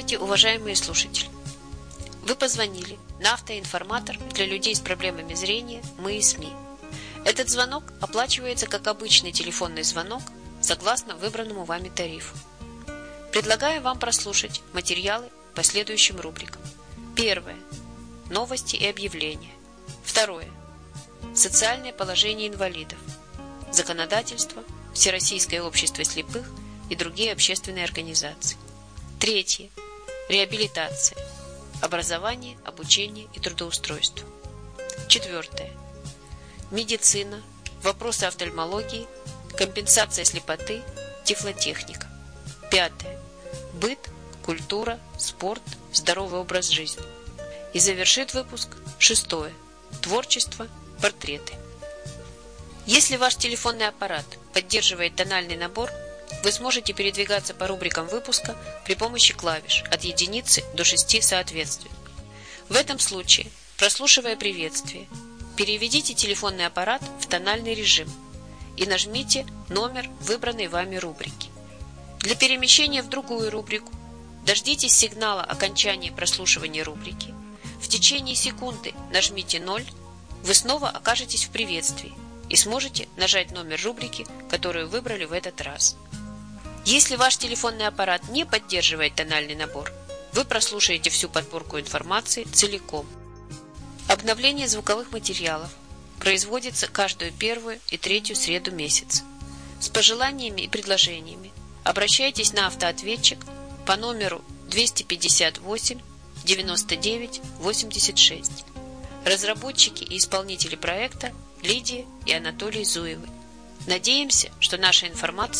Здравствуйте, уважаемые слушатели! Вы позвонили на автоинформатор для людей с проблемами зрения «Мы и СМИ». Этот звонок оплачивается как обычный телефонный звонок согласно выбранному вами тарифу. Предлагаю вам прослушать материалы по следующим рубрикам. Первое. Новости и объявления. Второе. Социальное положение инвалидов. Законодательство, Всероссийское общество слепых и другие общественные организации. Третье. Реабилитация. Образование, обучение и трудоустройство. Четвертое. Медицина, вопросы офтальмологии, компенсация слепоты, тифлотехника. Пятое. Быт, культура, спорт, здоровый образ жизни. И завершит выпуск шестое. Творчество, портреты. Если ваш телефонный аппарат поддерживает тональный набор, вы сможете передвигаться по рубрикам выпуска при помощи клавиш от единицы до 6 соответственно. В этом случае, прослушивая приветствие, переведите телефонный аппарат в тональный режим и нажмите номер выбранной вами рубрики. Для перемещения в другую рубрику дождитесь сигнала окончания прослушивания рубрики. В течение секунды нажмите 0, вы снова окажетесь в приветствии и сможете нажать номер рубрики, которую выбрали в этот раз. Если ваш телефонный аппарат не поддерживает тональный набор, вы прослушаете всю подборку информации целиком. Обновление звуковых материалов производится каждую первую и третью среду месяца. С пожеланиями и предложениями обращайтесь на автоответчик по номеру 258 99 86. Разработчики и исполнители проекта Лидия и Анатолий Зуевы. Надеемся, что наша информация